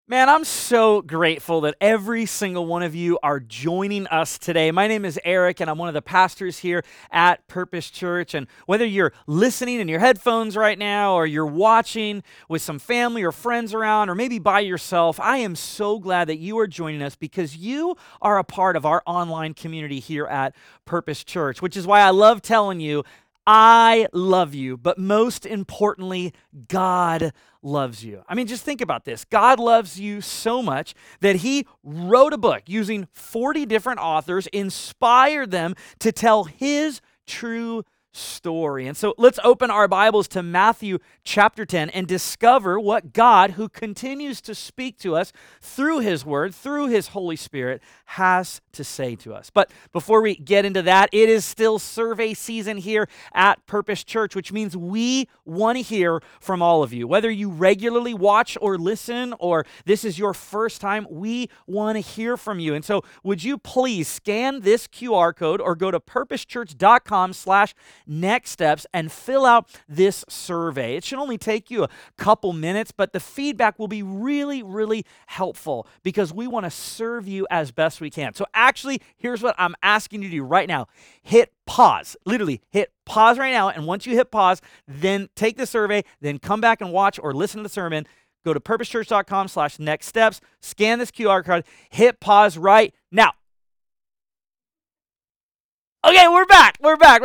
Man, I'm so grateful that every single one of you are joining us today. My name is Eric, and I'm one of the pastors here at Purpose Church. And whether you're listening in your headphones right now, or you're watching with some family or friends around, or maybe by yourself, I am so glad that you are joining us because you are a part of our online community here at Purpose Church, which is why I love telling you, I love you, but most importantly, God loves you. I mean, just think about this. God loves you so much that he wrote a book using 40 different authors, inspired them to tell his true story. And so let's open our Bibles to Matthew chapter 10 and discover what God, who continues to speak to us through his word, through his Holy Spirit, has to say to us. But before we get into that, it is still survey season here at Purpose Church, which means we want to hear from all of you. Whether you regularly watch or listen, or this is your first time, we want to hear from you. And so would you please scan this QR code or go to purposechurch.com/next steps and fill out this survey. It should only take you a couple minutes, but the feedback will be really, really helpful because we want to serve you as best we can. So actually, here's what I'm asking you to do right now. Hit pause. Literally, hit pause right now. And once you hit pause, then take the survey, then come back and watch or listen to the sermon. Go to purposechurch.com/next steps, scan this QR code, hit pause right now. Okay, we're back.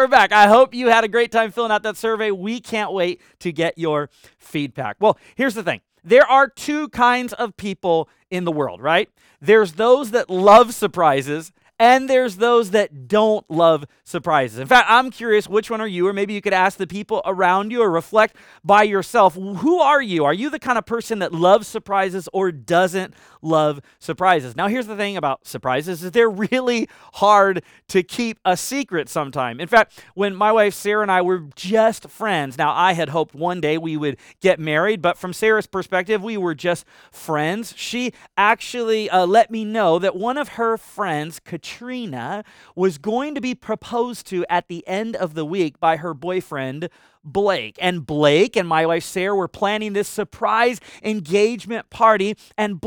I hope you had a great time filling out that survey. We can't wait to get your feedback. Well, here's the thing. There are two kinds of people in the world, right? There's those that love surprises, and there's those that don't love surprises. In fact, I'm curious, which one are you? Or maybe you could ask the people around you or reflect by yourself. Who are you? Are you the kind of person that loves surprises or doesn't love surprises? Now, here's the thing about surprises is they're really hard to keep a secret sometimes. In fact, when my wife Sarah and I were just friends, now I had hoped one day we would get married, but from Sarah's perspective, we were just friends. She actually let me know that one of her friends, Katrina, was going to be proposed to at the end of the week by her boyfriend, Blake. And Blake and my wife Sarah were planning this surprise engagement party, and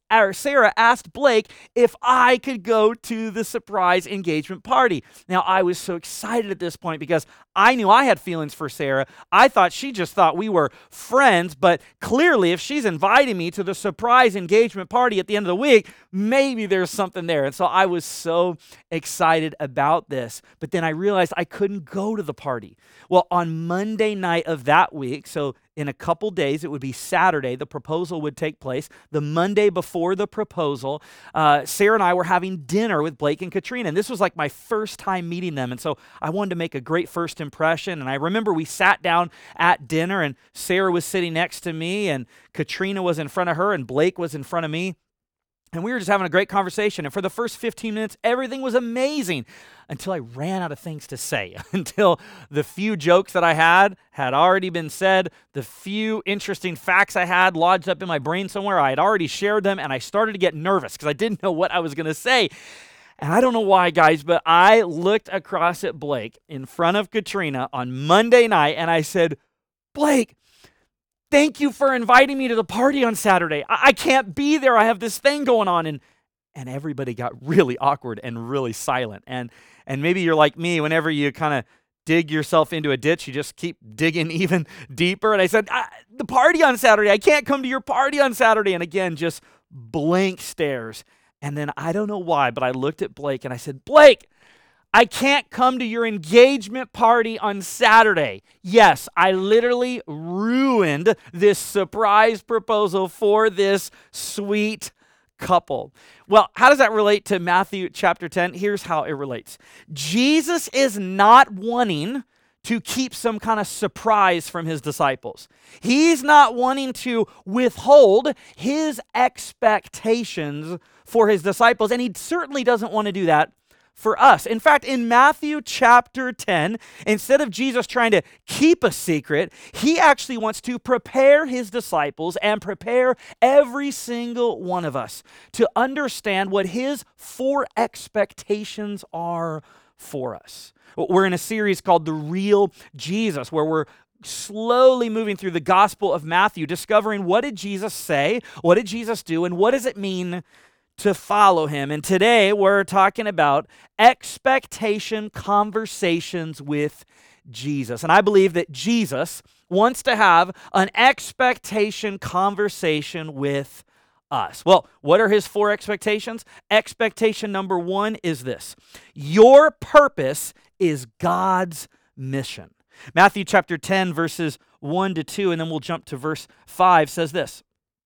Sarah asked Blake if I could go to the surprise engagement party. Now, I was so excited at this point because I knew I had feelings for Sarah. I thought she just thought we were friends, but clearly if she's inviting me to the surprise engagement party at the end of the week, maybe there's something there. And so I was so excited about this, but then I realized I couldn't go to the party. Well, on Monday night of that week, so in a couple days, it would be Saturday, the proposal would take place. The Monday before the proposal, Sarah and I were having dinner with Blake and Katrina, and this was like my first time meeting them, and so I wanted to make a great first impression, and I remember we sat down at dinner, and Sarah was sitting next to me, and Katrina was in front of her, and Blake was in front of me. And we were just having a great conversation. And for the first 15 minutes, everything was amazing until I ran out of things to say, until the few jokes that I had already been said, the few interesting facts I had lodged up in my brain somewhere, I had already shared them, and I started to get nervous because I didn't know what I was going to say. And I don't know why, guys, but I looked across at Blake in front of Katrina on Monday night, and I said, Blake, thank you for inviting me to the party on Saturday. I can't be there. I have this thing going on. And everybody got really awkward and really silent. And maybe you're like me, whenever you kind of dig yourself into a ditch, you just keep digging even deeper. And I said, the party on Saturday. I can't come to your party on Saturday. And again, just blank stares. And then I don't know why, but I looked at Blake and I said, Blake, I can't come to your engagement party on Saturday. Yes, I literally ruined this surprise proposal for this sweet couple. Well, how does that relate to Matthew chapter 10? Here's how it relates. Jesus is not wanting to keep some kind of surprise from his disciples. He's not wanting to withhold his expectations for his disciples, and he certainly doesn't want to do that for us. In fact, in Matthew chapter 10, instead of Jesus trying to keep a secret, he actually wants to prepare his disciples and prepare every single one of us to understand what his four expectations are for us. We're in a series called The Real Jesus, where we're slowly moving through the Gospel of Matthew, discovering what did Jesus say, what did Jesus do, and what does it mean to follow him. And today we're talking about expectation conversations with Jesus. And I believe that Jesus wants to have an expectation conversation with us. Well, what are his 4 expectations? Expectation number 1 is this: your purpose is God's mission. Matthew chapter 10, verses 1 to 2, and then we'll jump to verse 5, says this: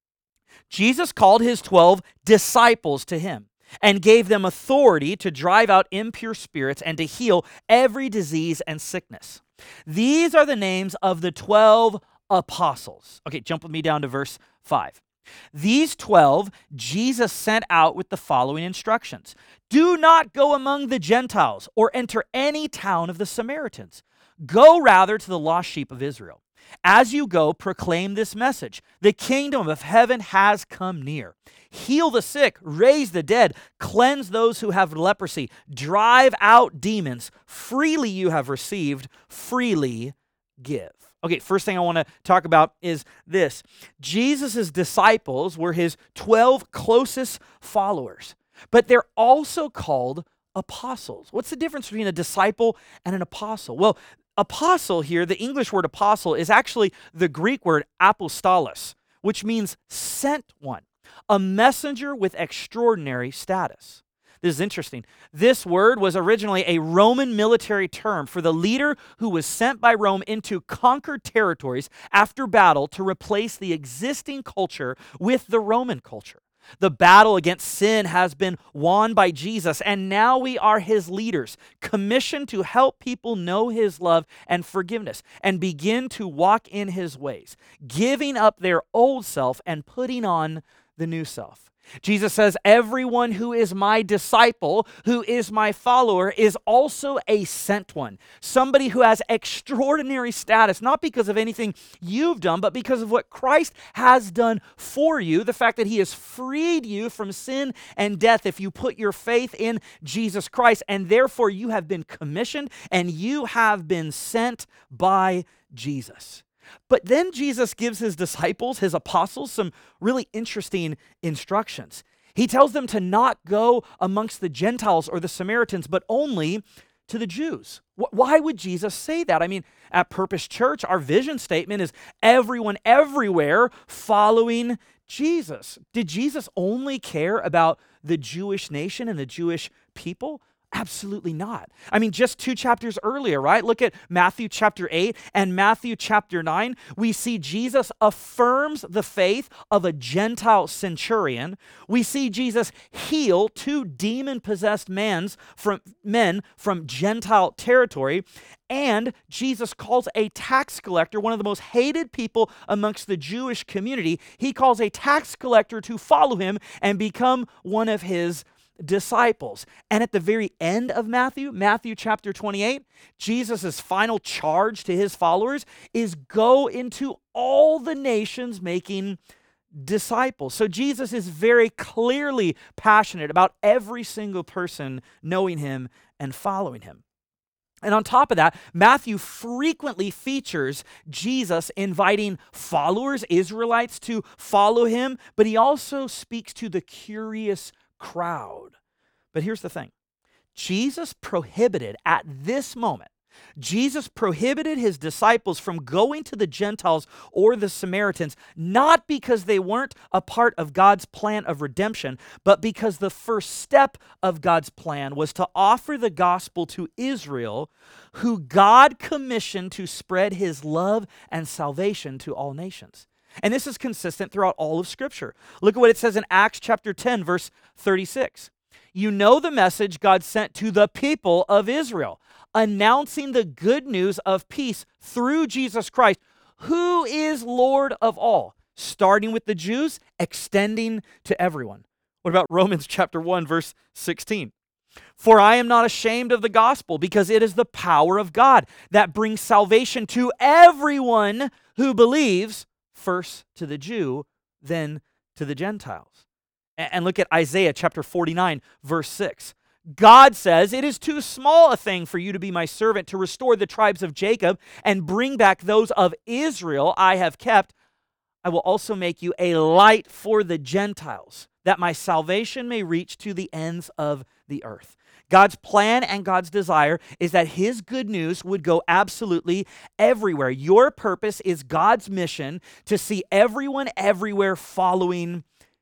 Jesus called his 12 disciples to him and gave them authority to drive out impure spirits and to heal every disease and sickness. These are the names of the 12 apostles. Okay, jump with me down to verse 5. These 12 Jesus sent out with the following instructions: do not go among the Gentiles or enter any town of the Samaritans. Go rather to the lost sheep of Israel. As you go, proclaim this message: the kingdom of heaven has come near. Heal the sick, raise the dead, cleanse those who have leprosy, drive out demons. Freely you have received, freely give. Okay, first thing I want to talk about is this. Jesus' disciples were his 12 closest followers, but they're also called apostles. What's the difference between a disciple and an apostle? Well, apostle here, the English word apostle, is actually the Greek word apostolos, which means sent one, a messenger with extraordinary status. This is interesting. This word was originally a Roman military term for the leader who was sent by Rome into conquered territories after battle to replace the existing culture with the Roman culture. The battle against sin has been won by Jesus, and now we are his leaders, commissioned to help people know his love and forgiveness and begin to walk in his ways, giving up their old self and putting on the new self. Jesus says, everyone who is my disciple, who is my follower, is also a sent one. Somebody who has extraordinary status, not because of anything you've done, but because of what Christ has done for you. The fact that he has freed you from sin and death if you put your faith in Jesus Christ. And therefore you have been commissioned and you have been sent by Jesus. But then Jesus gives his disciples, his apostles, some really interesting instructions. He tells them to not go amongst the Gentiles or the Samaritans, but only to the Jews. Why would Jesus say that? I mean, at Purpose Church, our vision statement is everyone everywhere following Jesus. Did Jesus only care about the Jewish nation and the Jewish people? Absolutely not. I mean, just 2 chapters earlier, right? Look at Matthew chapter 8 and Matthew chapter 9. We see Jesus affirms the faith of a Gentile centurion. We see Jesus heal 2 demon-possessed men from Gentile territory. And Jesus calls a tax collector, one of the most hated people amongst the Jewish community, he calls a tax collector to follow him and become one of his disciples. And at the very end of Matthew chapter 28, Jesus' final charge to his followers is go into all the nations making disciples. So Jesus is very clearly passionate about every single person knowing him and following him. And on top of that, Matthew frequently features Jesus inviting followers, Israelites, to follow him, but he also speaks to the curious crowd. But here's the thing. Jesus prohibited his disciples from going to the Gentiles or the Samaritans, not because they weren't a part of God's plan of redemption, but because the first step of God's plan was to offer the gospel to Israel, who God commissioned to spread his love and salvation to all nations. And this is consistent throughout all of Scripture. Look at what it says in Acts chapter 10, verse 36. You know the message God sent to the people of Israel, announcing the good news of peace through Jesus Christ, who is Lord of all, starting with the Jews, extending to everyone. What about Romans chapter 1, verse 16? For I am not ashamed of the gospel, because it is the power of God that brings salvation to everyone who believes, first to the Jew, then to the Gentiles. And look at Isaiah chapter 49, verse 6. God says, "It is too small a thing for you to be my servant to restore the tribes of Jacob and bring back those of Israel I have kept. I will also make you a light for the Gentiles, that my salvation may reach to the ends of the earth." God's plan and God's desire is that his good news would go absolutely everywhere. Your purpose is God's mission to see everyone everywhere following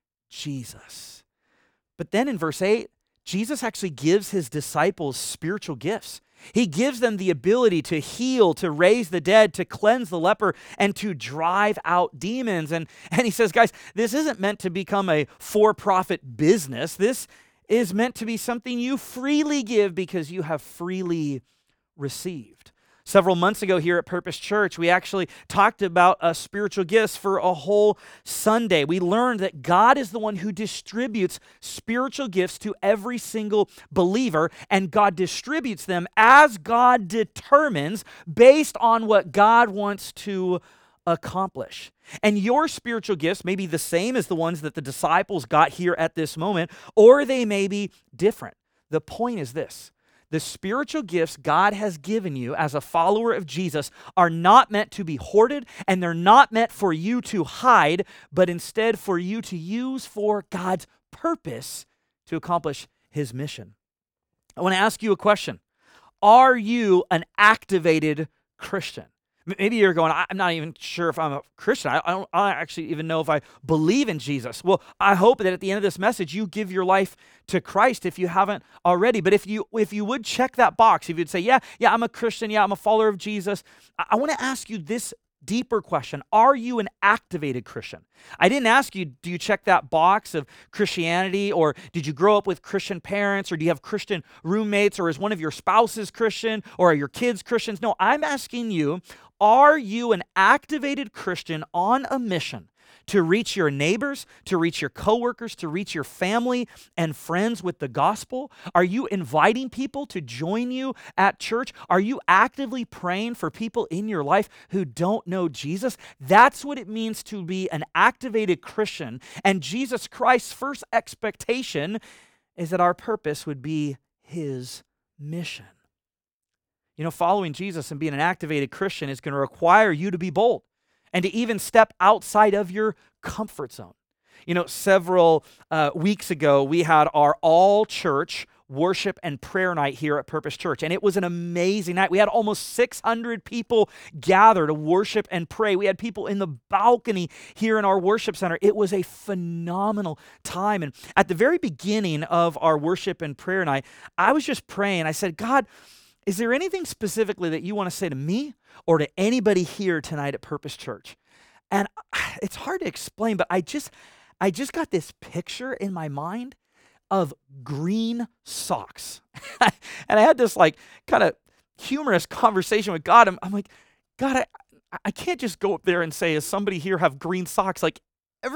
Jesus. But then in verse 8, Jesus actually gives his disciples spiritual gifts. He gives them the ability to heal, to raise the dead, to cleanse the leper, and to drive out demons. And he says, guys, this isn't meant to become a for-profit business. This is meant to be something you freely give because you have freely received. Several months ago here at Purpose Church, we actually talked about spiritual gifts for a whole Sunday. We learned that God is the one who distributes spiritual gifts to every single believer, and God distributes them as God determines based on what God wants to accomplish. And your spiritual gifts may be the same as the ones that the disciples got here at this moment, or they may be different. The point is this: the spiritual gifts God has given you as a follower of Jesus are not meant to be hoarded, and they're not meant for you to hide, but instead for you to use for God's purpose to accomplish his mission. I want to ask you a question. Are you an activated Christian? Maybe you're going, I'm not even sure if I'm a Christian. I don't actually even know if I believe in Jesus. Well, I hope that at the end of this message, you give your life to Christ if you haven't already. But if you would check that box, if you'd say, yeah, I'm a Christian, yeah, I'm a follower of Jesus, I want to ask you this deeper question. Are you an activated Christian? I didn't ask you, do you check that box of Christianity, or did you grow up with Christian parents, or do you have Christian roommates, or is one of your spouses Christian, or are your kids Christians? No, I'm asking you, are you an activated Christian on a mission to reach your neighbors, to reach your coworkers, to reach your family and friends with the gospel? Are you inviting people to join you at church? Are you actively praying for people in your life who don't know Jesus? That's what it means to be an activated Christian. And Jesus Christ's first expectation is that our purpose would be his mission. You know, following Jesus and being an activated Christian is going to require you to be bold and to even step outside of your comfort zone. You know, several weeks ago, we had our all-church worship and prayer night here at Purpose Church, and it was an amazing night. We had almost 600 people gather to worship and pray. We had people in the balcony here in our worship center. It was a phenomenal time, and at the very beginning of our worship and prayer night, I was just praying. I said, God, is there anything specifically that you want to say to me or to anybody here tonight at Purpose Church? And it's hard to explain, but I just got this picture in my mind of green socks. And I had this like kind of humorous conversation with God. I'm like, God, I can't just go up there and say, does somebody here have green socks? Like,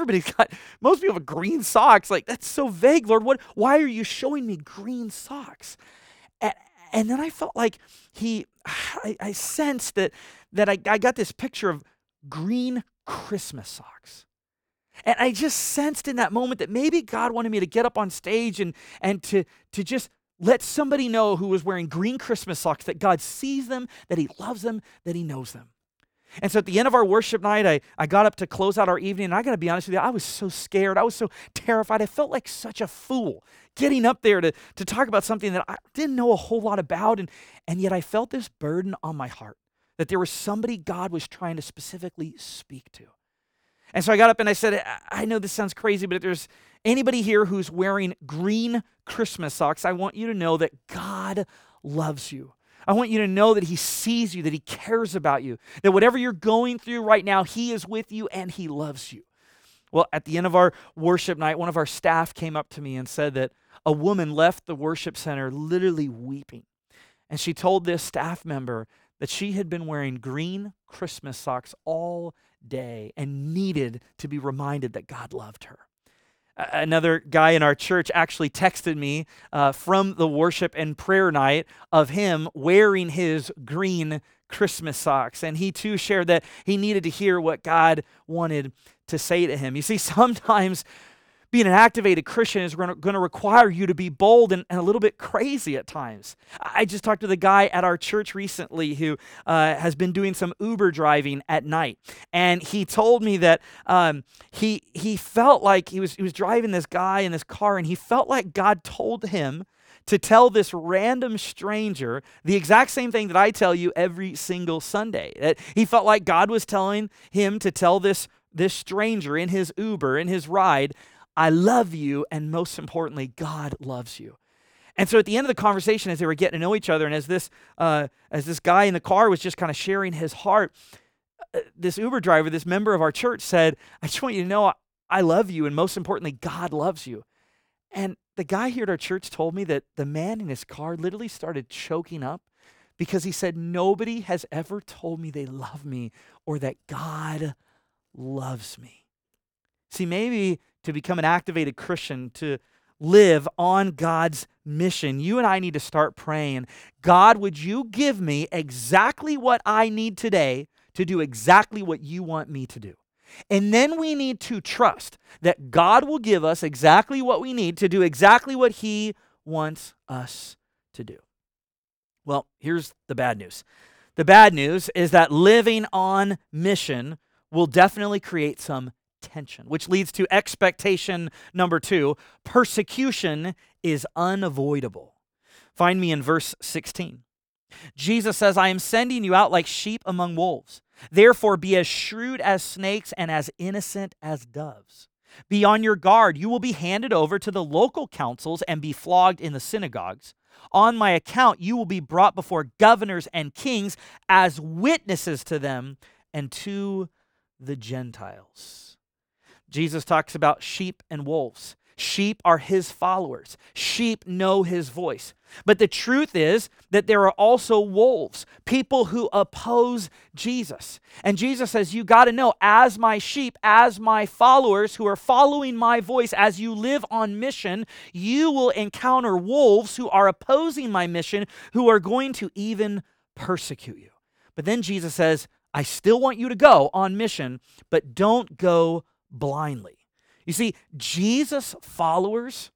most people have green socks. Like, that's so vague, Lord. Why are you showing me green socks? And then I felt like I sensed that I got this picture of green Christmas socks. And I just sensed in that moment that maybe God wanted me to get up on stage and to just let somebody know who was wearing green Christmas socks that God sees them, that he loves them, that he knows them. And so at the end of our worship night, I got up to close out our evening, and I got to be honest with you, I was so scared. I was so terrified. I felt like such a fool getting up there to talk about something that I didn't know a whole lot about, and yet I felt this burden on my heart that there was somebody God was trying to specifically speak to. And so I got up and I said, I know this sounds crazy, but if there's anybody here who's wearing green Christmas socks, I want you to know that God loves you. I want you to know that he sees you, that he cares about you, that whatever you're going through right now, he is with you and he loves you. Well, at the end of our worship night, one of our staff came up to me and said that a woman left the worship center literally weeping. And she told this staff member that she had been wearing green Christmas socks all day and needed to be reminded that God loved her. Another guy in our church actually texted me from the worship and prayer night of him wearing his green Christmas socks. And he too shared that he needed to hear what God wanted to say to him. You see, sometimes Being an activated Christian is going to require you to be bold and a little bit crazy at times. I just talked to the guy at our church recently who has been doing some Uber driving at night, and he told me that he felt like he was driving this guy in this car, and he felt like God told him to tell this random stranger the exact same thing that I tell you every single Sunday. That he felt like God was telling him to tell this stranger in his Uber, in his ride, I love you, and most importantly, God loves you. And so at the end of the conversation, as they were getting to know each other, and as this guy in the car was just kind of sharing his heart, this Uber driver, this member of our church said, I just want you to know I love you, and most importantly, God loves you. And the guy here at our church told me that the man in his car literally started choking up because he said, nobody has ever told me they love me or that God loves me. See, maybe to become an activated Christian, to live on God's mission, you and I need to start praying, God, would you give me exactly what I need today to do exactly what you want me to do? And then we need to trust that God will give us exactly what we need to do exactly what he wants us to do. Well, here's the bad news. The bad news is that living on mission will definitely create some tension, which leads to expectation number 2. Persecution is unavoidable. Find me in verse 16. Jesus says, I am sending you out like sheep among wolves. Therefore, be as shrewd as snakes and as innocent as doves. Be on your guard. You will be handed over to the local councils and be flogged in the synagogues. On my account, you will be brought before governors and kings as witnesses to them and to the Gentiles. Jesus talks about sheep and wolves. Sheep are his followers. Sheep know his voice. But the truth is that there are also wolves, people who oppose Jesus. And Jesus says, you got to know, as my sheep, as my followers who are following my voice, as you live on mission, you will encounter wolves who are opposing my mission, who are going to even persecute you. But then Jesus says, I still want you to go on mission, but don't go blindly. You see, Jesus' followers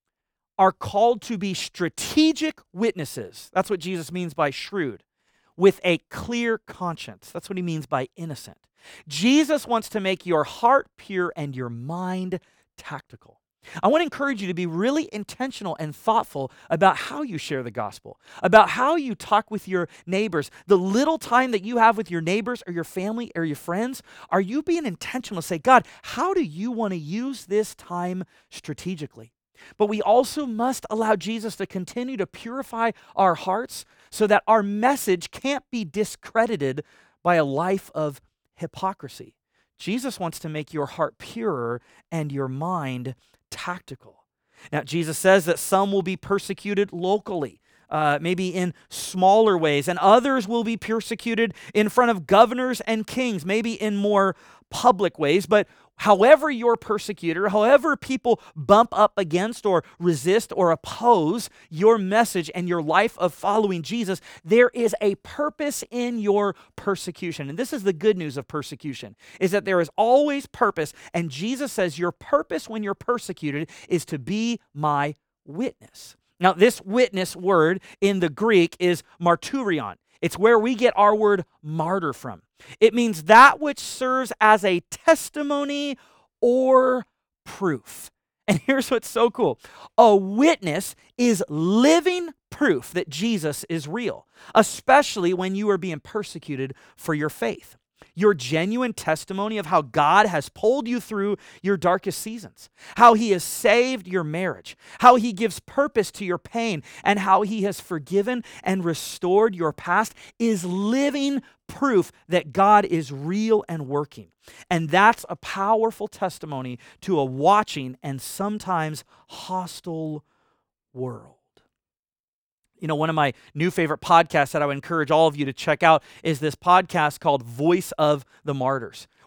are called to be strategic witnesses. That's what Jesus means by shrewd. With a clear conscience. That's what he means by innocent. Jesus wants to make your heart pure and your mind tactical. I want to encourage you to be really intentional and thoughtful about how you share the gospel, about how you talk with your neighbors. The little time that you have with your neighbors or your family or your friends, are you being intentional to say, God, how do you want to use this time strategically? But we also must allow Jesus to continue to purify our hearts so that our message can't be discredited by a life of hypocrisy. Jesus wants to make your heart purer and your mind tactical. Now, Jesus says that some will be persecuted locally, maybe in smaller ways, and others will be persecuted in front of governors and kings, maybe in more public ways. But however you're persecuted, however people bump up against or resist or oppose your message and your life of following Jesus, there is a purpose in your persecution. And this is the good news of persecution, is that there is always purpose. And Jesus says your purpose when you're persecuted is to be my witness. Now, this witness word in the Greek is marturion. It's where we get our word martyr from. It means that which serves as a testimony or proof. And here's what's so cool. A witness is living proof that Jesus is real, especially when you are being persecuted for your faith. Your genuine testimony of how God has pulled you through your darkest seasons, how he has saved your marriage, how he gives purpose to your pain, and how he has forgiven and restored your past is living proof that God is real and working. And that's a powerful testimony to a watching and sometimes hostile world. You know, one of my new favorite podcasts that I would encourage all of you to check out is this podcast called Voice of the Martyrs,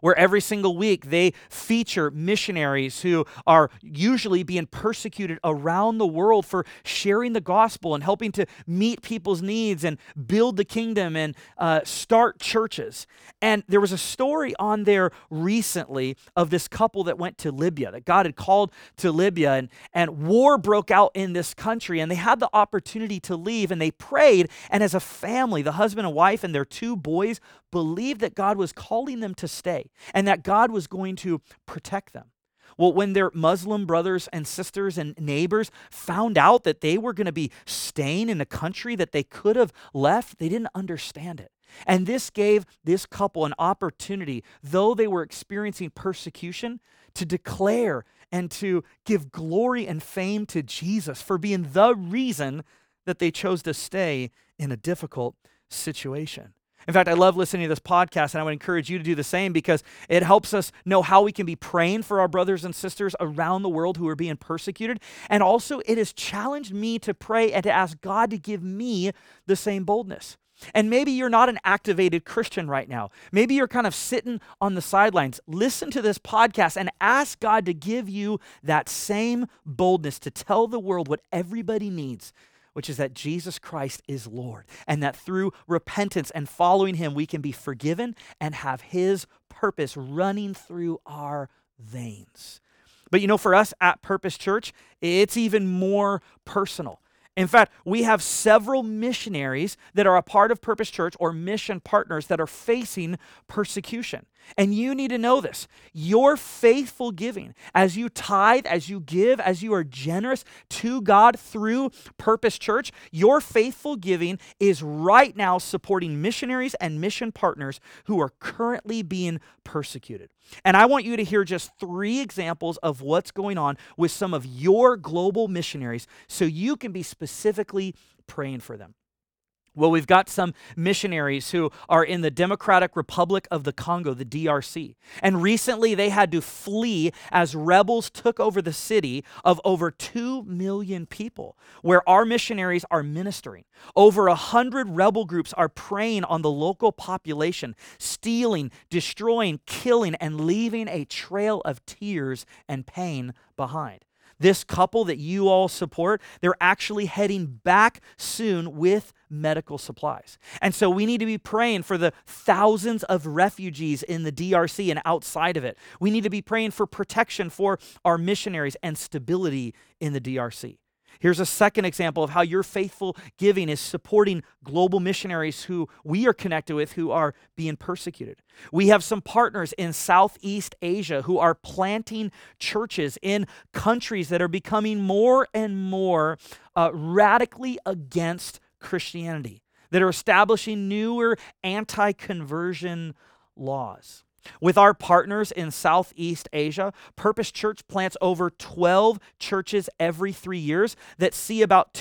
where every single week they feature missionaries who are usually being persecuted around the world for sharing the gospel and helping to meet people's needs and build the kingdom and start churches. And there was a story on there recently of this couple that went to Libya, that God had called to Libya, and war broke out in this country, and they had the opportunity to leave, and they prayed, and as a family, the husband and wife and their two boys believed that God was calling them to stay and that God was going to protect them. Well, when their Muslim brothers and sisters and neighbors found out that they were going to be staying in a country that they could have left, they didn't understand it. And this gave this couple an opportunity, though they were experiencing persecution, to declare and to give glory and fame to Jesus for being the reason that they chose to stay in a difficult situation. In fact, I love listening to this podcast, and I would encourage you to do the same because it helps us know how we can be praying for our brothers and sisters around the world who are being persecuted. And also, it has challenged me to pray and to ask God to give me the same boldness. And maybe you're not an activated Christian right now. Maybe you're kind of sitting on the sidelines. Listen to this podcast and ask God to give you that same boldness to tell the world what everybody needs, which is that Jesus Christ is Lord, and that through repentance and following him, we can be forgiven and have his purpose running through our veins. But you know, for us at Purpose Church, it's even more personal. In fact, we have several missionaries that are a part of Purpose Church or mission partners that are facing persecution. And you need to know this. Your faithful giving, as you tithe, as you give, as you are generous to God through Purpose Church, your faithful giving is right now supporting missionaries and mission partners who are currently being persecuted. And I want you to hear just 3 examples of what's going on with some of your global missionaries so you can be specifically praying for them. Well, we've got some missionaries who are in the Democratic Republic of the Congo, the DRC. And recently they had to flee as rebels took over the city of over 2 million people, where our missionaries are ministering. Over 100 rebel groups are preying on the local population, stealing, destroying, killing, and leaving a trail of tears and pain behind. This couple that you all support, they're actually heading back soon with medical supplies. And so we need to be praying for the thousands of refugees in the DRC and outside of it. We need to be praying for protection for our missionaries and stability in the DRC. Here's a second example of how your faithful giving is supporting global missionaries who we are connected with who are being persecuted. We have some partners in Southeast Asia who are planting churches in countries that are becoming more and more radically against Christianity, that are establishing newer anti-conversion laws. With our partners in Southeast Asia, Purpose Church plants over 12 churches every 3 years that see about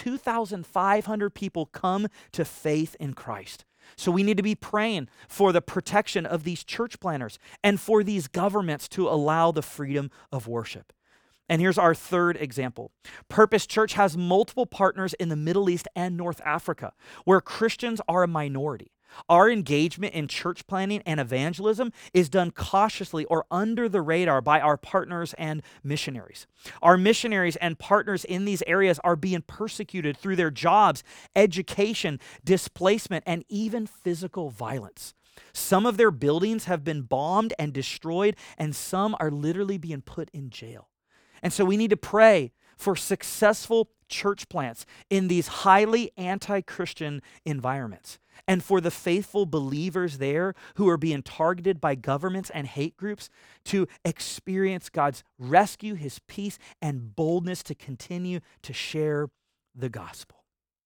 2,500 people come to faith in Christ. So we need to be praying for the protection of these church planters and for these governments to allow the freedom of worship. And here's our third example. Purpose Church has multiple partners in the Middle East and North Africa, where Christians are a minority. Our engagement in church planning and evangelism is done cautiously or under the radar by our partners and missionaries. Our missionaries and partners in these areas are being persecuted through their jobs, education, displacement, and even physical violence. Some of their buildings have been bombed and destroyed, and some are literally being put in jail. And so we need to pray for successful church plants in these highly anti-Christian environments, and for the faithful believers there who are being targeted by governments and hate groups to experience God's rescue, his peace, and boldness to continue to share the gospel.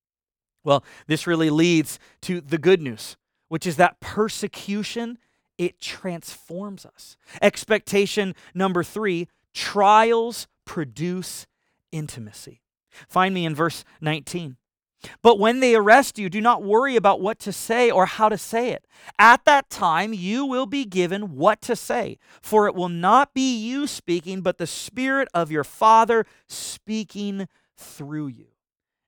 Well, this really leads to the good news, which is that persecution, it transforms us. Expectation number 3, trials produce intimacy. Find me in verse 19. But when they arrest you, do not worry about what to say or how to say it. At that time, you will be given what to say, for it will not be you speaking, but the Spirit of your Father speaking through you.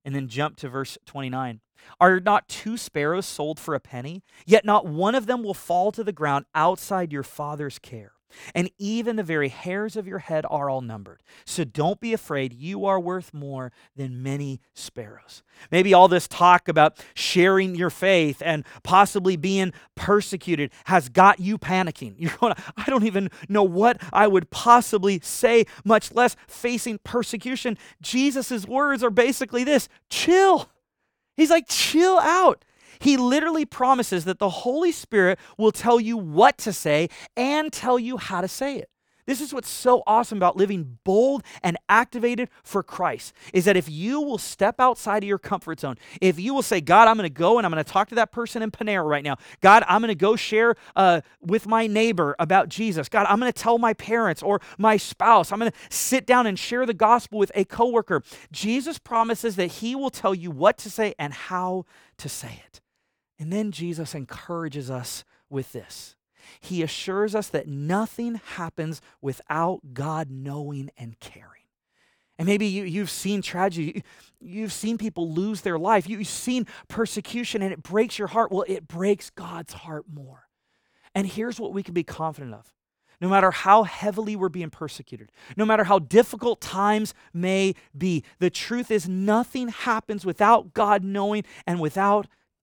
And then jump to verse 29. Are not 2 sparrows sold for a penny? Yet not one of them will fall to the ground outside your Father's care. And even the very hairs of your head are all numbered. So don't be afraid. You are worth more than many sparrows. Maybe all this talk about sharing your faith and possibly being persecuted has got you panicking. You're going, I don't even know what I would possibly say, much less facing persecution. Jesus' words are basically this: chill. He's like, chill out. He literally promises that the Holy Spirit will tell you what to say and tell you how to say it. This is what's so awesome about living bold and activated for Christ, is that if you will step outside of your comfort zone, if you will say, God, I'm going to go and I'm going to talk to that person in Panera right now. God, I'm going to go share with my neighbor about Jesus. God, I'm going to tell my parents or my spouse. I'm going to sit down and share the gospel with a coworker. Jesus promises that he will tell you what to say and how to say it. And then Jesus encourages us with this. He assures us that nothing happens without God knowing and caring. And maybe you've seen tragedy. You've seen people lose their life. You've seen persecution and it breaks your heart. Well, it breaks God's heart more. And here's what we can be confident of. No matter how heavily we're being persecuted, no matter how difficult times may be, the truth is nothing happens without God knowing and without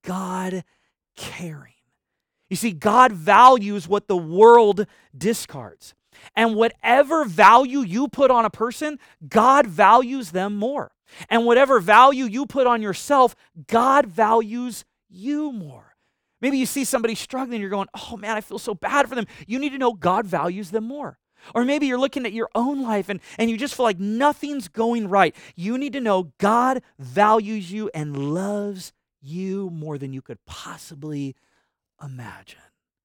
God caring. You see, God values what the world discards. And whatever value you put on a person, God values them more. And whatever value you put on yourself, God values you more. Maybe you see somebody struggling, you're going, oh man, I feel so bad for them. You need to know God values them more. Or maybe you're looking at your own life and you just feel like nothing's going right. You need to know God values you and loves you more than you could possibly imagine.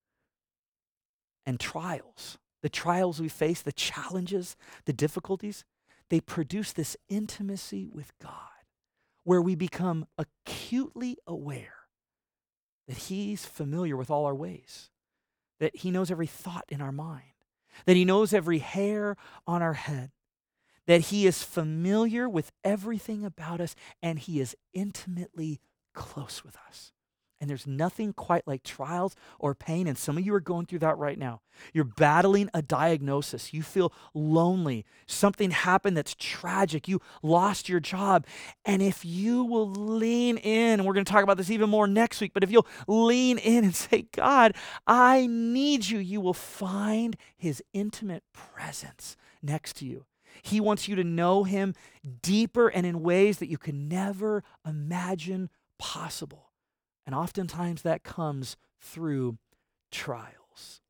And the trials we face, the challenges, the difficulties, they produce this intimacy with God where we become acutely aware that he's familiar with all our ways, that he knows every thought in our mind, that he knows every hair on our head, that he is familiar with everything about us, and he is intimately close with us. And there's nothing quite like trials or pain. And some of you are going through that right now. You're battling a diagnosis. You feel lonely. Something happened that's tragic. You lost your job. And if you will lean in, and we're going to talk about this even more next week, but if you'll lean in and say, God, I need you, you will find his intimate presence next to you. He wants you to know him deeper and in ways that you can never imagine possible. And oftentimes that comes through trials.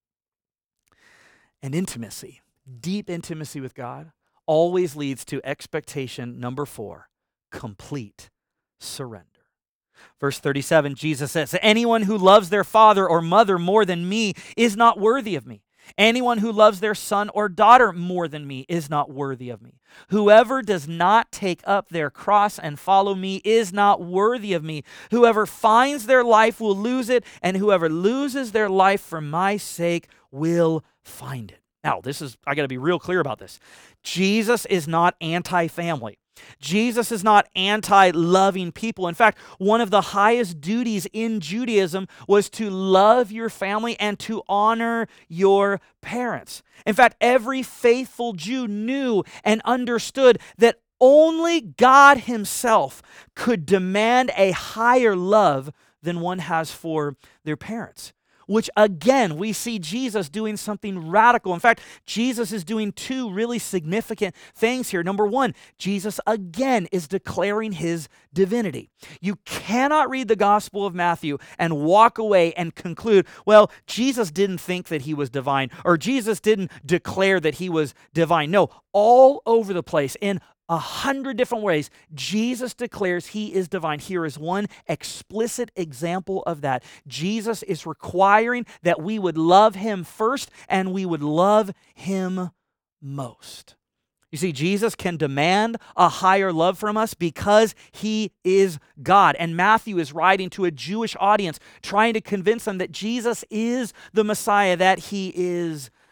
And intimacy, deep intimacy with God, always leads to expectation number 4, complete surrender. Verse 37, Jesus says, anyone who loves their father or mother more than me is not worthy of me. Anyone who loves their son or daughter more than me is not worthy of me. Whoever does not take up their cross and follow me is not worthy of me. Whoever finds their life will lose it, and whoever loses their life for my sake will find it. Now, I got to be real clear about this. Jesus is not anti-family. Jesus is not anti-loving people. In fact, one of the highest duties in Judaism was to love your family and to honor your parents. In fact, every faithful Jew knew and understood that only God himself could demand a higher love than one has for their parents. Which again, we see Jesus doing something radical. In fact, Jesus is doing 2 really significant things here. Number 1, Jesus again is declaring his divinity. You cannot read the Gospel of Matthew and walk away and conclude, well, Jesus didn't think that he was divine, or Jesus didn't declare that he was divine. No, all over the place, in 100 different ways, Jesus declares he is divine. Here is one explicit example of that. Jesus is requiring that we would love him first and we would love him most. You see, Jesus can demand a higher love from us because he is God. And Matthew is writing to a Jewish audience, trying to convince them that Jesus is the Messiah, that he is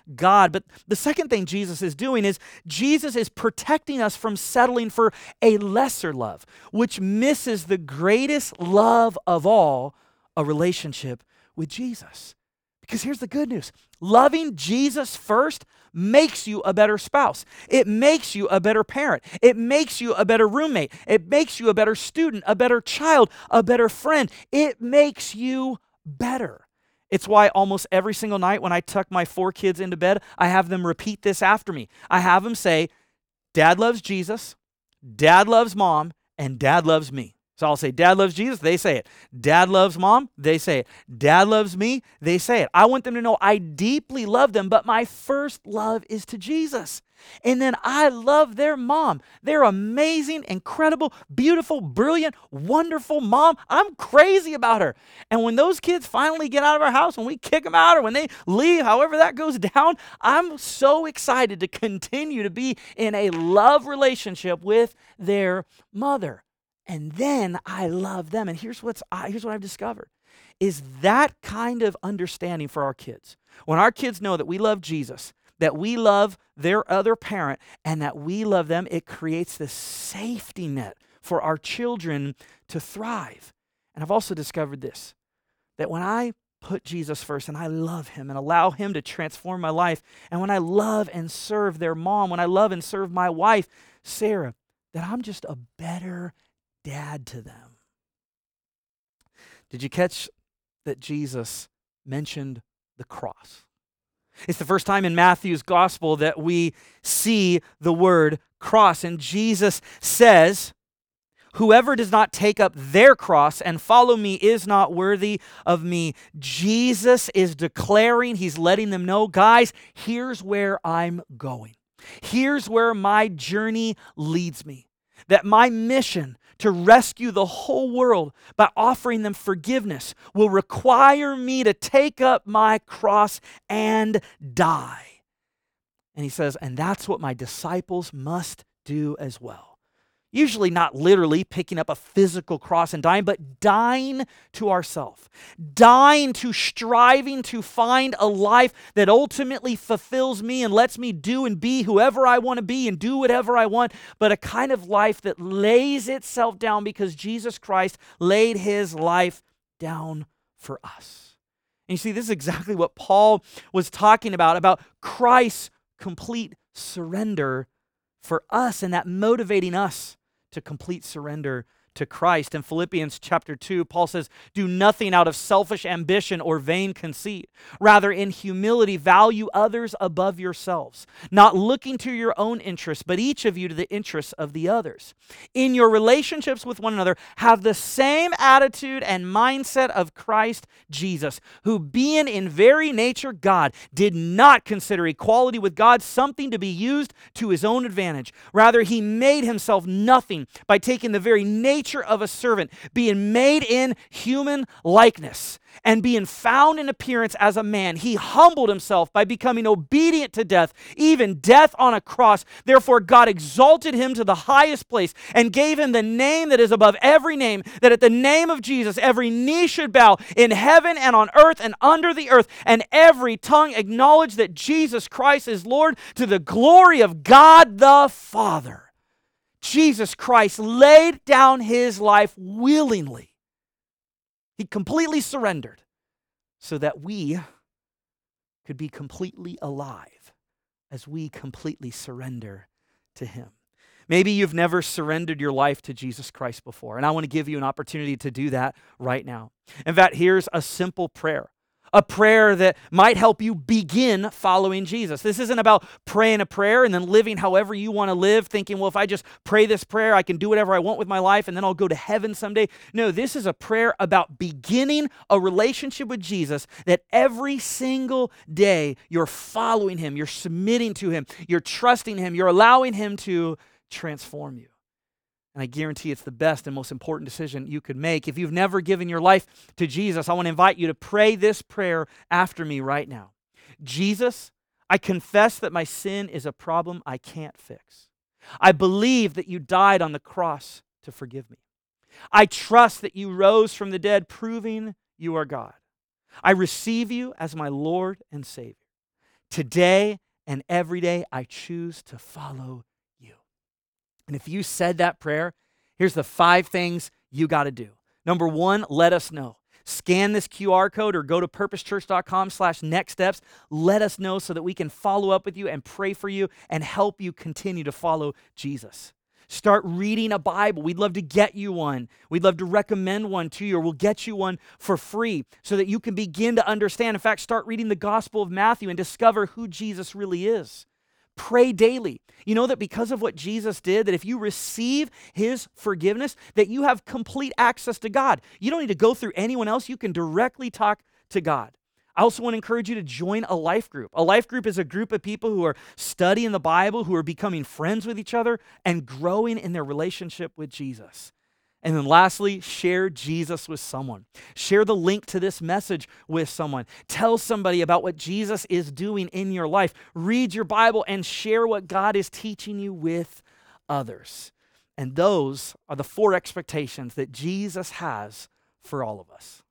God. But the second thing Jesus is doing is Jesus is protecting us from settling for a lesser love, which misses the greatest love of all, a relationship with Jesus. Because here's the good news. Loving Jesus first makes you a better spouse. It makes you a better parent. It makes you a better roommate. It makes you a better student, a better child, a better friend. It makes you better. It's why almost every single night when I tuck my 4 kids into bed, I have them repeat this after me. I have them say, Dad loves Jesus, Dad loves Mom, and Dad loves me. So I'll say, Dad loves Jesus, they say it. Dad loves Mom, they say it. Dad loves me, they say it. I want them to know I deeply love them, but my first love is to Jesus. And then I love their mom. They're amazing, incredible, beautiful, brilliant, wonderful mom. I'm crazy about her. And when those kids finally get out of our house, when we kick them out or when they leave, however that goes down, I'm so excited to continue to be in a love relationship with their mother. And then I love them. And here's what I've discovered is that kind of understanding for our kids. When our kids know that we love Jesus, that we love their other parent, and that we love them, it creates this safety net for our children to thrive. And I've also discovered this, that when I put Jesus first and I love him and allow him to transform my life, and when I love and serve their mom, when I love and serve my wife, Sarah, that I'm just a better dad to them. Did you catch that Jesus mentioned the cross? It's the first time in Matthew's gospel that we see the word cross. And Jesus says, whoever does not take up their cross and follow me is not worthy of me. Jesus is declaring, he's letting them know, guys, here's where I'm going. Here's where my journey leads me. That my mission to rescue the whole world by offering them forgiveness will require me to take up my cross and die. And he says, and that's what my disciples must do as well. Usually not literally picking up a physical cross and dying, but dying to ourselves. Dying to striving to find a life that ultimately fulfills me and lets me do and be whoever I want to be and do whatever I want, but a kind of life that lays itself down because Jesus Christ laid his life down for us. And you see, this is exactly what Paul was talking about Christ's complete surrender for us and that motivating us to complete surrender to Christ. In Philippians chapter 2, Paul says, do nothing out of selfish ambition or vain conceit. Rather, in humility, value others above yourselves, not looking to your own interests, but each of you to the interests of the others. In your relationships with one another, have the same attitude and mindset of Christ Jesus, who being in very nature God, did not consider equality with God something to be used to his own advantage. Rather, he made himself nothing by taking the very nature of a servant, being made in human likeness, and being found in appearance as a man. He humbled himself by becoming obedient to death, even death on a cross. Therefore, God exalted him to the highest place and gave him the name that is above every name, that at the name of Jesus, every knee should bow in heaven and on earth and under the earth, and every tongue acknowledge that Jesus Christ is Lord, to the glory of God the Father. Jesus Christ laid down his life willingly. He completely surrendered so that we could be completely alive as we completely surrender to him. Maybe you've never surrendered your life to Jesus Christ before, and I want to give you an opportunity to do that right now. In fact, here's a simple prayer. A prayer that might help you begin following Jesus. This isn't about praying a prayer and then living however you want to live, thinking, well, if I just pray this prayer, I can do whatever I want with my life and then I'll go to heaven someday. No, this is a prayer about beginning a relationship with Jesus that every single day you're following him, you're submitting to him, you're trusting him, you're allowing him to transform you. And I guarantee it's the best and most important decision you could make. If you've never given your life to Jesus, I want to invite you to pray this prayer after me right now. Jesus, I confess that my sin is a problem I can't fix. I believe that you died on the cross to forgive me. I trust that you rose from the dead, proving you are God. I receive you as my Lord and Savior. Today and every day, I choose to follow you. And if you said that prayer, here's the 5 things you got to do. Number 1, let us know. Scan this QR code or go to purposechurch.com/nextsteps. Let us know so that we can follow up with you and pray for you and help you continue to follow Jesus. Start reading a Bible. We'd love to get you one. We'd love to recommend one to you, or we'll get you one for free so that you can begin to understand. In fact, start reading the Gospel of Matthew and discover who Jesus really is. Pray daily. You know that because of what Jesus did, that if you receive his forgiveness, that you have complete access to God. You don't need to go through anyone else. You can directly talk to God. I also want to encourage you to join a life group. A life group is a group of people who are studying the Bible, who are becoming friends with each other, and growing in their relationship with Jesus. And then lastly, share Jesus with someone. Share the link to this message with someone. Tell somebody about what Jesus is doing in your life. Read your Bible and share what God is teaching you with others. And those are the 4 expectations that Jesus has for all of us.